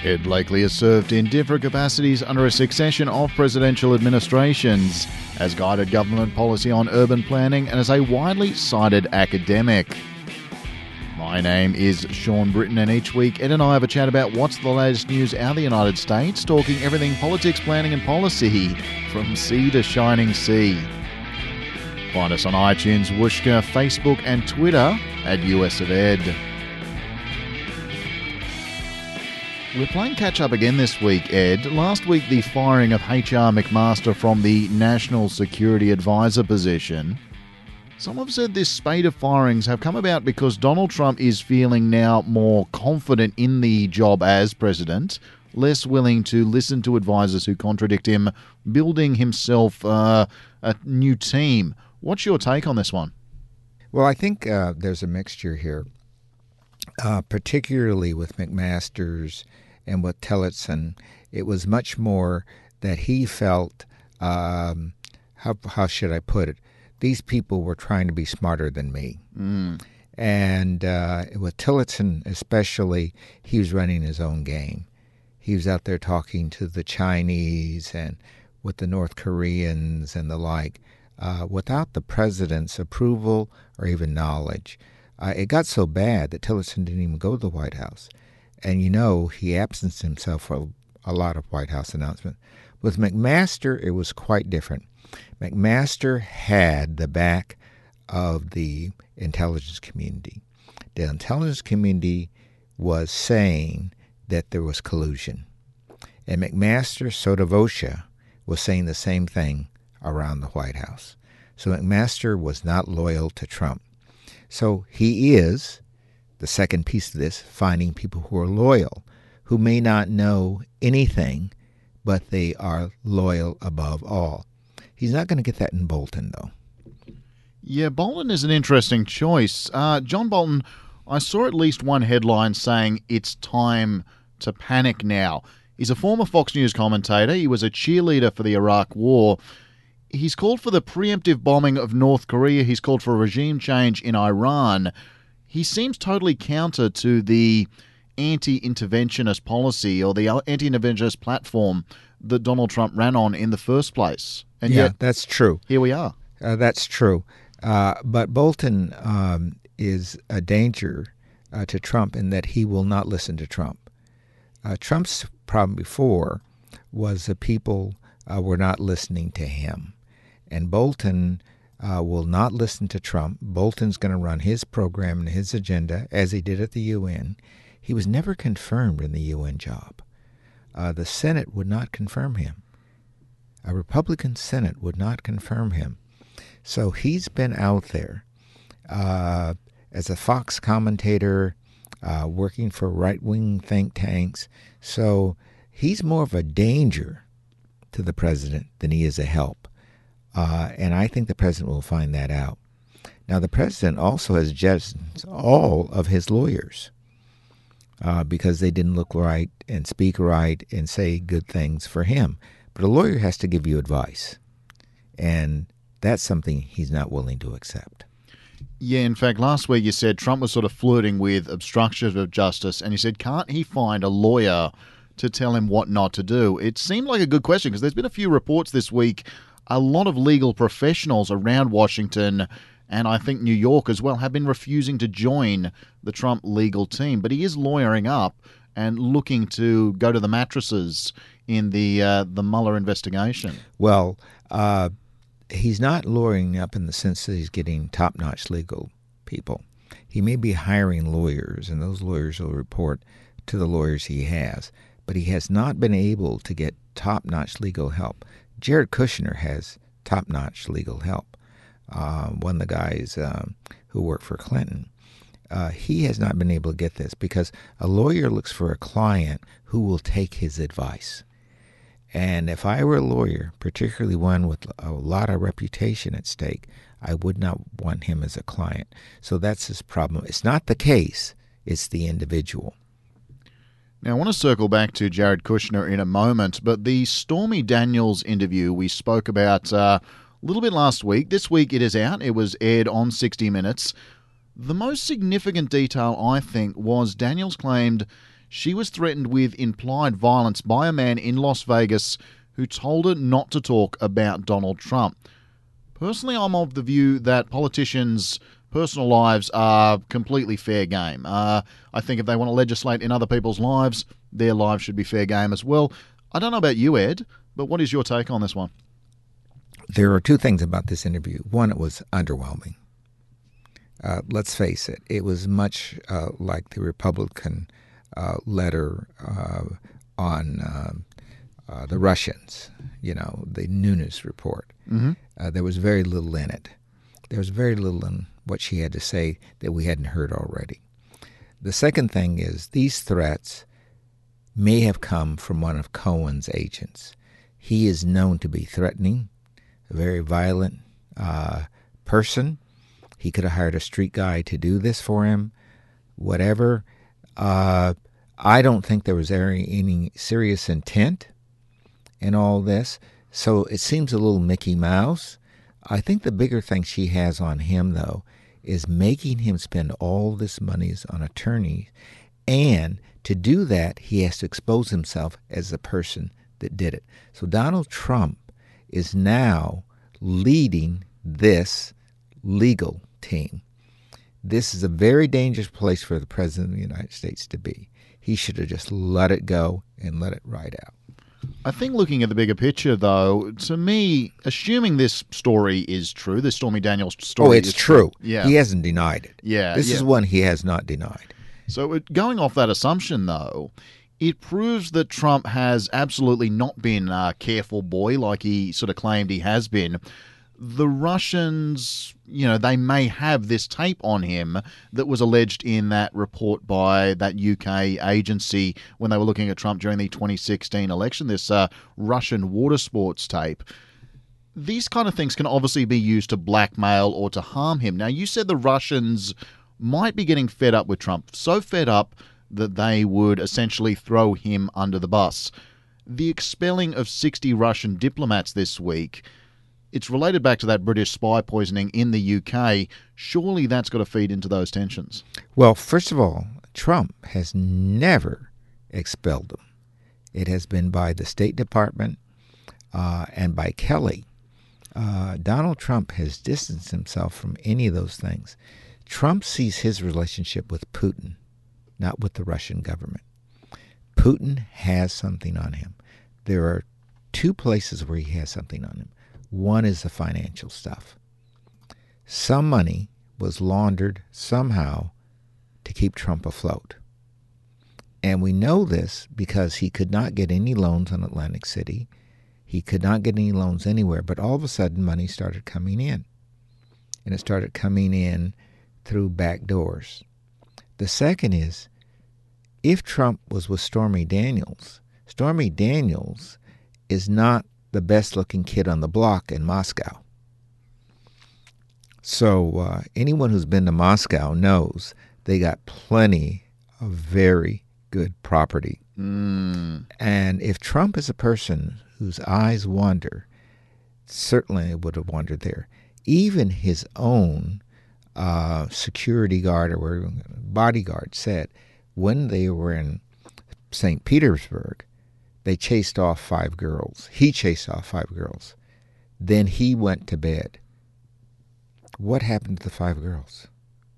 Ed Blakely has served in different capacities under a succession of presidential administrations, has guided government policy on urban planning, and is a widely cited academic. My name is Sean Britton, and each week Ed and I have a chat about what's the latest news out of the United States, talking everything politics, planning and policy, from sea to shining sea. Find us on iTunes, Whooshkaa, Facebook and Twitter at US of Ed. We're playing catch-up again this week, Ed. Last week, the firing of H.R. McMaster from the National Security Advisor position. Some have said this spate of firings have come about because Donald Trump is feeling now more confident in the job as president, less willing to listen to advisors who contradict him, building himself a new team. What's your take on this one? Well, I think there's a mixture here, particularly with McMaster's and with Tillotson. It was much more that he felt, how should I put it, these people were trying to be smarter than me. And with Tillotson especially, he was running his own game. He was out there talking to the Chinese and with the North Koreans and the like, without the president's approval or even knowledge. It got so bad that Tillotson didn't even go to the White House. And he absenced himself for a lot of White House announcements. With McMaster, it was quite different. McMaster had the back of the intelligence community. The intelligence community was saying that there was collusion. And McMaster, sotto voce, was saying the same thing around the White House. So McMaster was not loyal to Trump. So he is, the second piece of this, finding people who are loyal, who may not know anything, but they are loyal above all. He's not going to get that in Bolton, though. Yeah, Bolton is an interesting choice. John Bolton, I saw at least one headline saying it's time to panic now. He's a former Fox News commentator. He was a cheerleader for the Iraq War. He's called for the preemptive bombing of North Korea. He's called for a regime change in Iran. He seems totally counter to the anti-interventionist policy or the anti-interventionist platform that Donald Trump ran on in the first place. And yet, that's true. Here we are. That's true. But Bolton is a danger to Trump in that he will not listen to Trump. Trump's problem before was the people were not listening to him. And Bolton will not listen to Trump. Bolton's going to run his program and his agenda as he did at the UN. He was never confirmed in the UN job. The Senate would not confirm him. A Republican Senate would not confirm him. So he's been out there as a Fox commentator, working for right-wing think tanks. So he's more of a danger to the president than he is a help. And I think the president will find that out. Now, the president also has judged all of his lawyers because they didn't look right and speak right and say good things for him. But a lawyer has to give you advice. And that's something he's not willing to accept. Yeah, in fact, last week you said Trump was sort of flirting with obstruction of justice, and you said, can't he find a lawyer to tell him what not to do? It seemed like a good question because there's been a few reports this week. A lot of legal professionals around Washington and I think New York as well have been refusing to join the Trump legal team. But he is lawyering up and looking to go to the mattresses in the Mueller investigation. Well, he's not lawyering up in the sense that he's getting top-notch legal people. He may be hiring lawyers, and those lawyers will report to the lawyers he has. But he has not been able to get top-notch legal help. Jared Kushner has top-notch legal help. One of the guys who worked for Clinton. He has not been able to get this because a lawyer looks for a client who will take his advice. And if I were a lawyer, particularly one with a lot of reputation at stake, I would not want him as a client. So that's his problem. It's not the case, it's the individual. Now, I want to circle back to Jared Kushner in a moment, but the Stormy Daniels interview we spoke about a little bit last week. This week it is out. It was aired on 60 Minutes. The most significant detail, I think, was Daniels claimed She was threatened with implied violence by a man in Las Vegas who told her not to talk about Donald Trump. Personally, I'm of the view that politicians' personal lives are completely fair game. I think if they want to legislate in other people's lives, their lives should be fair game as well. I don't know about you, Ed, but what is your take on this one? There are two things about this interview. One, it was underwhelming. Let's face it, it was much like the Republican letter on the Russians, the Nunes report. Mm-hmm. There was very little in it. There was very little in what she had to say that we hadn't heard already. The second thing is these threats may have come from one of Cohen's agents. He is known to be threatening, a very violent person. He could have hired a street guy to do this for him, whatever. I don't think there was any serious intent in all this, so it seems a little Mickey Mouse. I think the bigger thing she has on him, though, is making him spend all this money on attorneys, and to do that, he has to expose himself as the person that did it. So Donald Trump is now leading this legal team. This is a very dangerous place for the President of the United States to be. He should have just let it go and let it ride out. I think looking at the bigger picture, though, to me, assuming this story is true, this Stormy Daniels story it's is true. Yeah. He hasn't denied it. Yeah. This is one he has not denied. So going off that assumption, though, it proves that Trump has absolutely not been a careful boy like he sort of claimed he has been. The Russians, they may have this tape on him that was alleged in that report by that UK agency when they were looking at Trump during the 2016 election, this Russian water sports tape. These kind of things can obviously be used to blackmail or to harm him. Now, you said the Russians might be getting fed up with Trump, so fed up that they would essentially throw him under the bus. The expelling of 60 Russian diplomats this week, it's related back to that British spy poisoning in the UK. Surely that's got to feed into those tensions. Well, first of all, Trump has never expelled them. It has been by the State Department and by Kelly. Donald Trump has distanced himself from any of those things. Trump sees his relationship with Putin, not with the Russian government. Putin has something on him. There are two places where he has something on him. One is the financial stuff. Some money was laundered somehow to keep Trump afloat. And we know this because he could not get any loans on Atlantic City. He could not get any loans anywhere, but all of a sudden money started coming in. And it started coming in through back doors. The second is, if Trump was with Stormy Daniels is not the best-looking kid on the block in Moscow. So anyone who's been to Moscow knows they got plenty of very good property. And if Trump is a person whose eyes wander, certainly it would have wandered there. Even his own security guard or bodyguard said when they were in St. Petersburg, they chased off 5 girls. He chased off 5 girls. Then he went to bed. What happened to the 5 girls?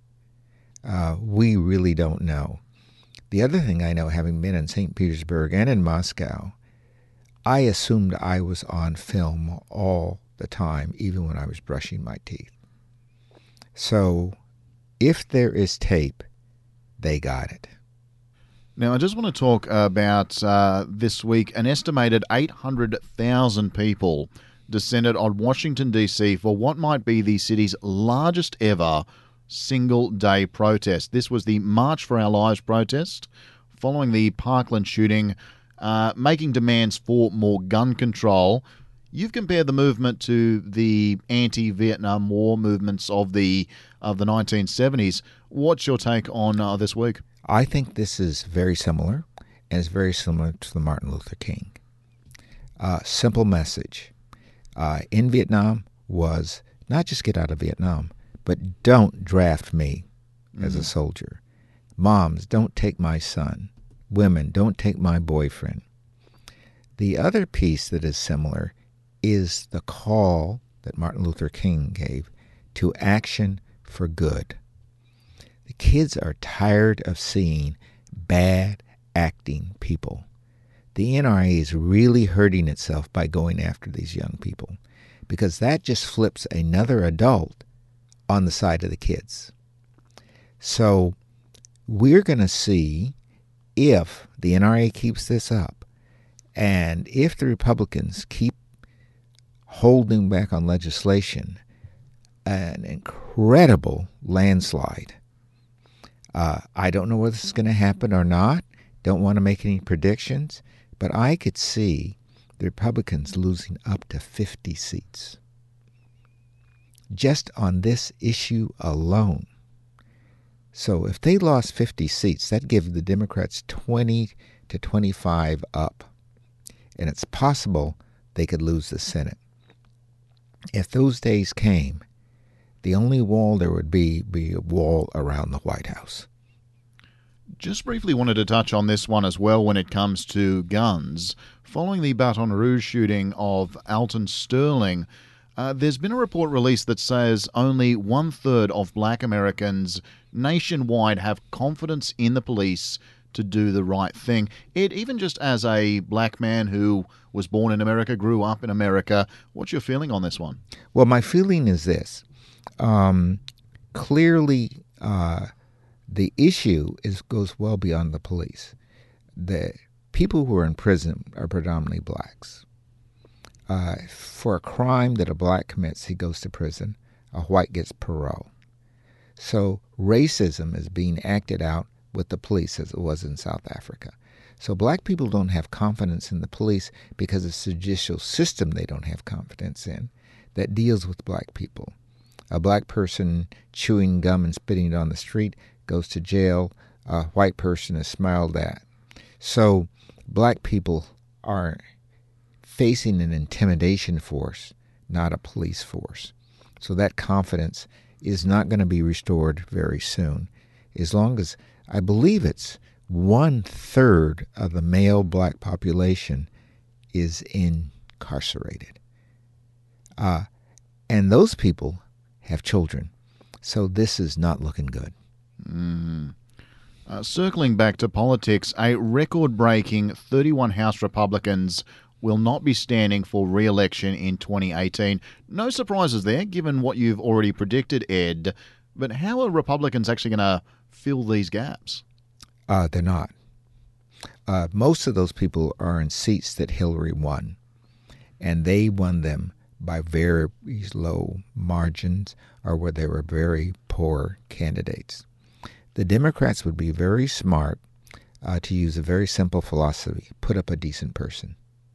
We really don't know. The other thing I know, having been in St. Petersburg and in Moscow, I assumed I was on film all the time, even when I was brushing my teeth. So if there is tape, they got it. Now, I just want to talk about this week. An estimated 800,000 people descended on Washington, D.C. for what might be the city's largest ever single-day protest. This was the March for Our Lives protest following the Parkland shooting, making demands for more gun control. You've compared the movement to the anti-Vietnam War movements of the 1970s. What's your take on this week? I think this is very similar, and it's very similar to the Martin Luther King. Simple message. In Vietnam was not just get out of Vietnam, but don't draft me as a soldier. Moms, don't take my son women, don't take my boyfriend. The other piece that is similar is the call that Martin Luther King gave to action for good. The kids are tired of seeing bad acting people. The NRA is really hurting itself by going after these young people, because that just flips another adult on the side of the kids. So we're going to see if the NRA keeps this up, and if the Republicans keep holding back on legislation, an incredible landslide. I don't know whether this is going to happen or not. Don't want to make any predictions, but I could see the Republicans losing up to 50 seats just on this issue alone. So if they lost 50 seats, that gives the Democrats 20 to 25 up. And it's possible they could lose the Senate. If those days came, the only wall there would be a wall around the White House. Just briefly wanted to touch on this one as well when it comes to guns. Following the Baton Rouge shooting of Alton Sterling, there's been a report released that says only 1/3 of black Americans nationwide have confidence in the police to do the right thing. Ed, even just as a black man who was born in America, grew up in America, what's your feeling on this one? Well, my feeling is this. Clearly, the issue goes well beyond the police. The people who are in prison are predominantly blacks. For a crime that a black commits, he goes to prison. A white gets parole. So racism is being acted out with the police as it was in South Africa. So black people don't have confidence in the police because it's the judicial system they don't have confidence in that deals with black people. A black person chewing gum and spitting it on the street goes to jail. A white person is smiled at. So black people are facing an intimidation force, not a police force. So that confidence is not going to be restored very soon. As long as, I believe it's 1/3 of the male black population is incarcerated. And those people have children. So this is not looking good. Circling back to politics, a record-breaking 31 House Republicans will not be standing for re-election in 2018. No surprises there, given what you've already predicted, Ed. But how are Republicans actually going to fill these gaps? They're not. Most of those people are in seats that Hillary won, and they won them by very low margins or where they were very poor candidates. The Democrats would be very smart to use a very simple philosophy. Put up a decent person,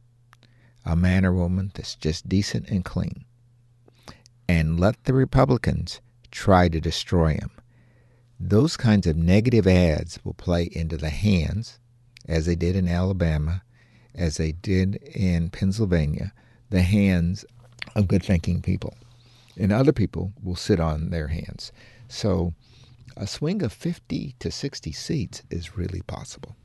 a man or woman that's just decent and clean, and let the Republicans try to destroy him. Those kinds of negative ads will play into the hands, as they did in Alabama, as they did in Pennsylvania, the hands of good-thinking people. And other people will sit on their hands. So a swing of 50 to 60 seats is really possible.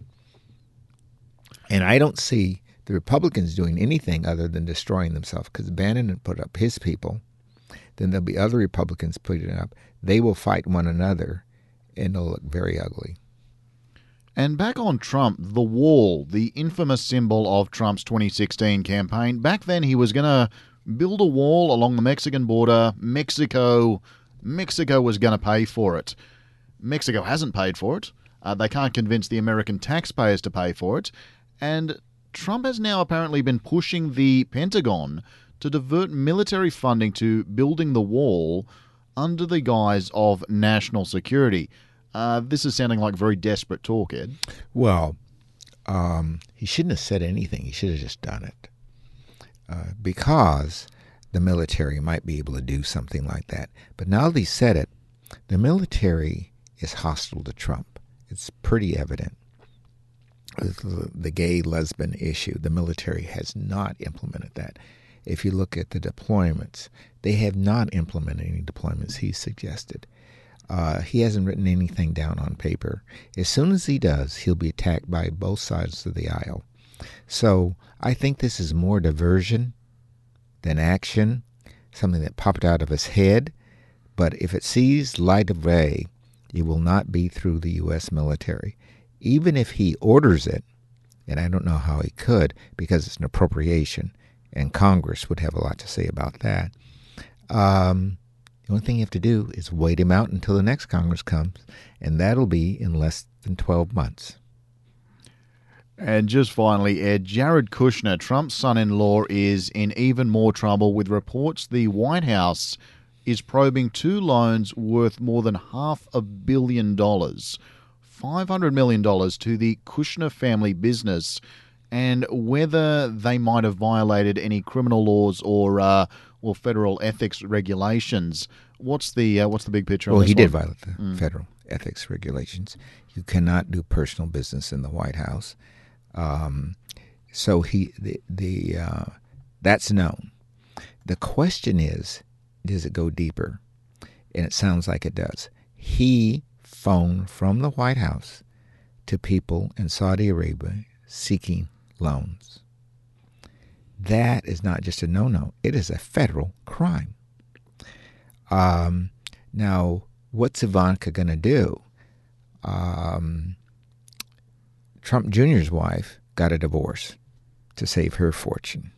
And I don't see the Republicans doing anything other than destroying themselves, because Bannon put up his people. Then there'll be other Republicans putting it up. They will fight one another, and it'll look very ugly. And back on Trump, the wall, the infamous symbol of Trump's 2016 campaign. Back then he was going to build a wall along the Mexican border. Mexico was going to pay for it. Mexico hasn't paid for it. They can't convince the American taxpayers to pay for it. And Trump has now apparently been pushing the Pentagon to divert military funding to building the wall under the guise of national security. This is sounding like very desperate talk, Ed. Well, he shouldn't have said anything. He should have just done it. Because the military might be able to do something like that. But now that he said it, the military is hostile to Trump. It's pretty evident. The gay lesbian issue, the military has not implemented that. If you look at the deployments, they have not implemented any deployments he suggested. He hasn't written anything down on paper. As soon as he does, he'll be attacked by both sides of the aisle. So I think this is more diversion than action, something that popped out of his head. But if it sees light of day, it will not be through the U.S. military. Even if he orders it, and I don't know how he could because it's an appropriation, and Congress would have a lot to say about that. The only thing you have to do is wait him out until the next Congress comes, and that'll be in less than 12 months. And just finally, Ed, Jared Kushner, Trump's son-in-law, is in even more trouble with reports the White House is probing two loans worth more than $500 million, $500 million to the Kushner family business, and whether they might have violated any criminal laws or federal ethics regulations. What's the big picture on this Well, he did one? violate the federal ethics regulations. You cannot do personal business in the White House. So that's known. The question is, does it go deeper? And it sounds like it does. He phoned from the White House to people in Saudi Arabia seeking loans. That is not just a no-no. It is a federal crime. Now, what's Ivanka going to do? Trump Jr.'s wife got a divorce to save her fortune.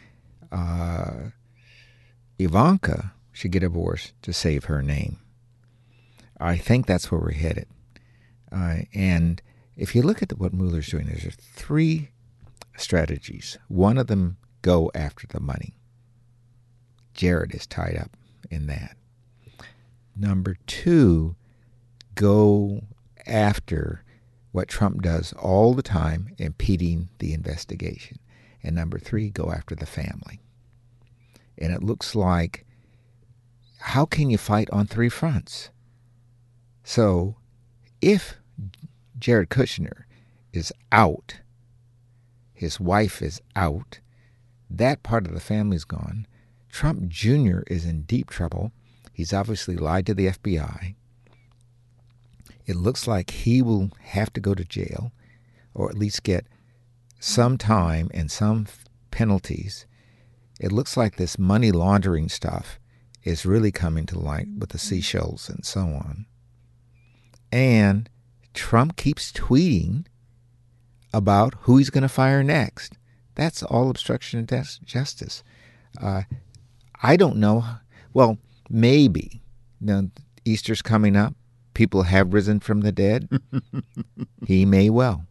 Ivanka should get a divorce to save her name. I think that's where we're headed. And if you look at what Mueller's doing, there's three strategies. One of them, go after the money. Jared is tied up in that. Number two, go after what Trump does all the time, impeding the investigation. And number three, go after the family. And it looks like, how can you fight on three fronts? So if Jared Kushner is out, his wife is out, that part of the family's gone, Trump Jr. is in deep trouble. He's obviously lied to the FBI. It looks like he will have to go to jail, or at least get some time and some penalties. It looks like this money laundering stuff is really coming to light with the Seychelles and so on. And Trump keeps tweeting about who he's going to fire next. That's all obstruction of justice. I don't know. Well, maybe. Now, Easter's coming up. People have risen from the dead. He may well.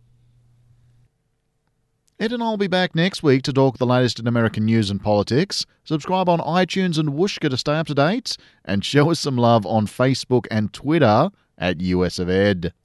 Ed and I will be back next week to talk the latest in American news and politics. Subscribe on iTunes and Whooshka to stay up to date, and show us some love on Facebook and Twitter at US of Ed.